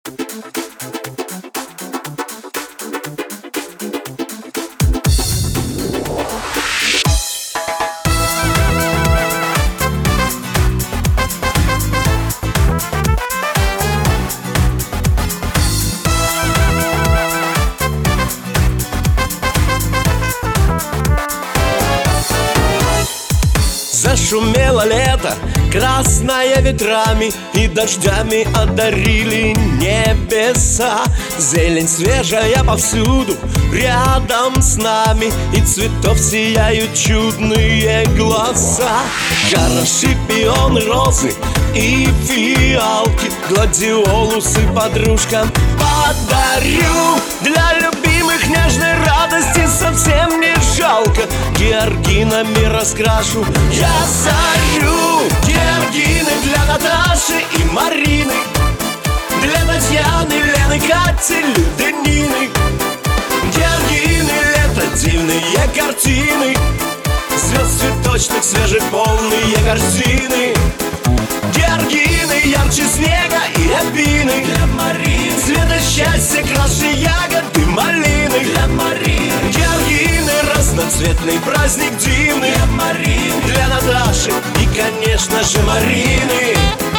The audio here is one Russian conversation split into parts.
Зашумело лето, красное ветрами и дождями одарили небеса. Зелень свежая повсюду, рядом с нами, и цветов сияют чудные глаза. Хороши пионы, розы и фиалки, гладиолусы подружкам подарю. Для любимых нежной радости совсем не жалко, георгинами раскрашу я зарю. Георгины для Наташи и Марины, для Татьяны, Лены, Кати, Люды, Нины. Георгины, лето, дивные картины, звезд цветочных, свежих, полные корзины. Георгины ярче снега и рябины, для Марины цвета счастья, краше ягоды, малины, для Марины. Георгины разноцветный праздник дивный, для Марины, для Наташи и, конечно же, Марины.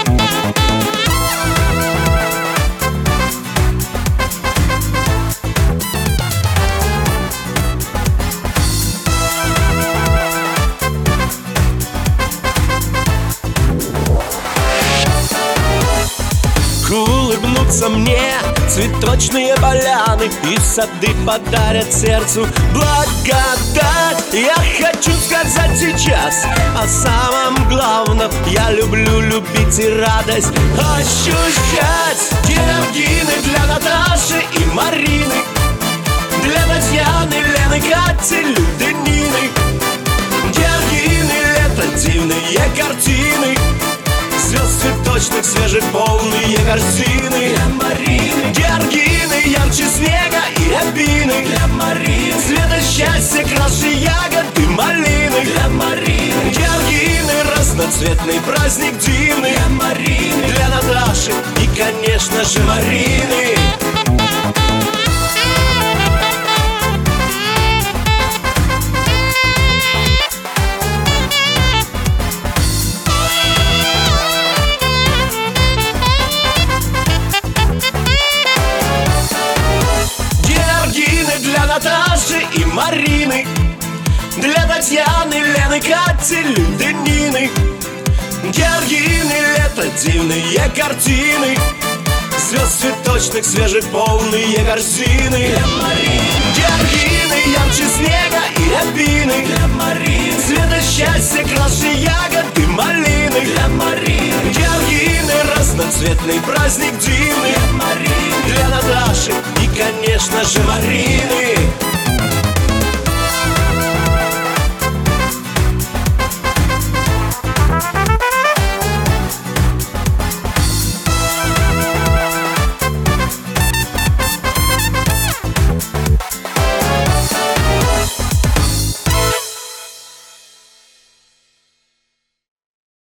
Улыбнутся мне цветочные поляны, и сады подарят сердцу благодать. Я хочу сказать сейчас о самом главном: я люблю любить и радость ощущать. Георгины для Наташи и Марины, для Татьяны, Лены, Кати, Люды, Нины. Георгины, лето, дивные картины, звезд цветочных, свежих, полные корзины, для Марины. Георгины ярче снега и рябины, для Марины цвета счастья, краше ягоды, малины, для Марины. Георгины разноцветный праздник дивный, для Марины, для Наташи и, конечно же, Марины. Для Наташи и Марины, для Татьяны, Лены, Кати, Люды, Нины. Георгины, лето, дивные картины, звезд цветочных, свежих, полные корзины, для Марины. Георгины ярче снега и рябины, для Марины цвета счастья, краше ягоды, малины, для Марины. Георгины разноцветный праздник дивный, для Марины, для Наташи и, конечно же, Марины.